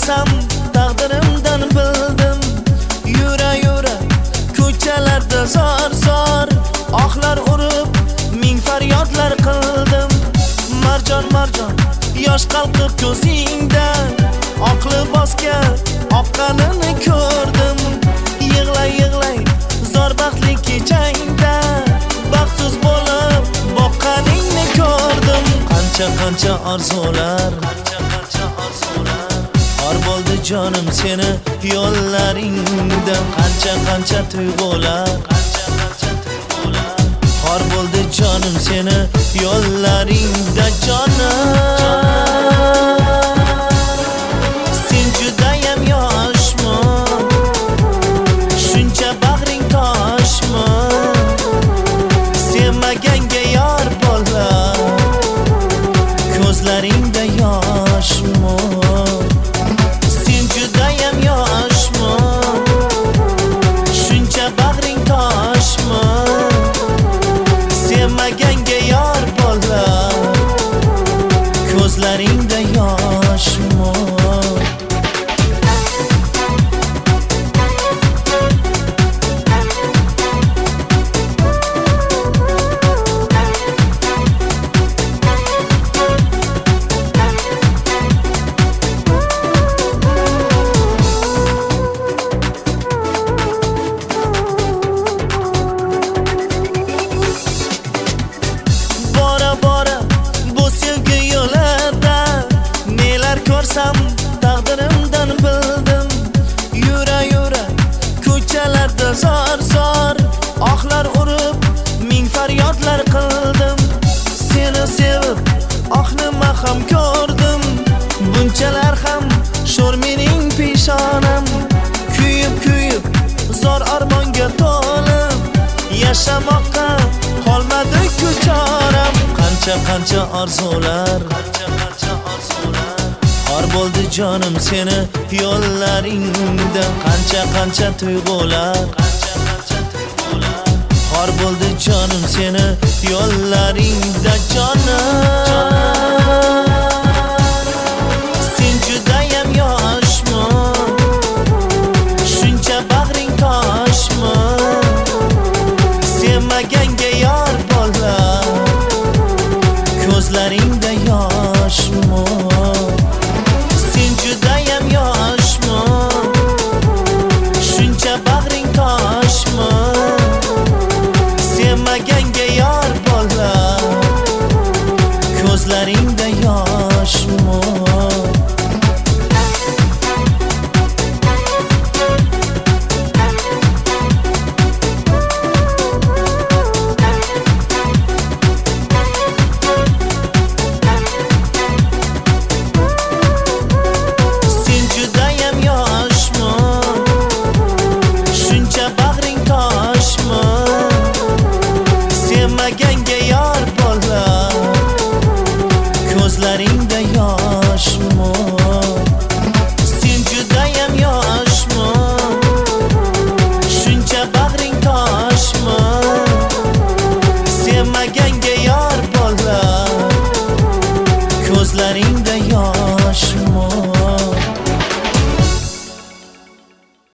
ko'rsam taqdirimdan bildim. Yura yura ko'chalarda zor zor ohlar urib ming faryodlar qildim. Marjon marjon yosh qalqib ko'zingda oq libosga oqqanini ko'rdim. Yig'lay yig'lay zor baxtli kechangda baxtsiz bo'lib boqqaningni ko'rdim. Qancha qancha orzular xor bo'ldi jonim seni yo'llaringda. Qancha qancha tuyg'ular xor bo'ldi jonim seni yo'llaringda. Jonim sen judayam yoshmi, shuncha bag'ring toshmi, sevmaganga yor bola ko'zlaringda yoshmi. Sen judayam yoshmi, shuncha bag'ring toshmi, sevmaganga yor bola ko'zlaringda yoshmi. Ko'rsam taqdirimdan bildim. Yura yura ko'chalarda zor zor ohlar urib ming faryodlar qildim. Seni sevib oh nima ham ko'rdim. Bunchalar ham sho'r mening peshonam. Kuyib kuyib zor armonga to'lib yashamoqqa qolmadi ko'charam. Qancha qancha orzular xor bo'ldi jonim seni yo'llaringda. Qancha qancha tuyg'ular xor bo'ldi jonim seni yo'llaringda. Jonim sen judayam yoshmi, shuncha bag'ring toshmi, sevmaganga yor bola ko'zlaringda yoshmi. Sen judayam yoshmi, shuncha bag'ring toshmi, sevmaganga yor bola ko'zlaringda yoshmi. Sevmaganga yor bola ko'zlaringda yoshmi. Sen judayam yoshmi, shuncha bag'ring toshmi, sevmaganga yor bola ko'zlaringda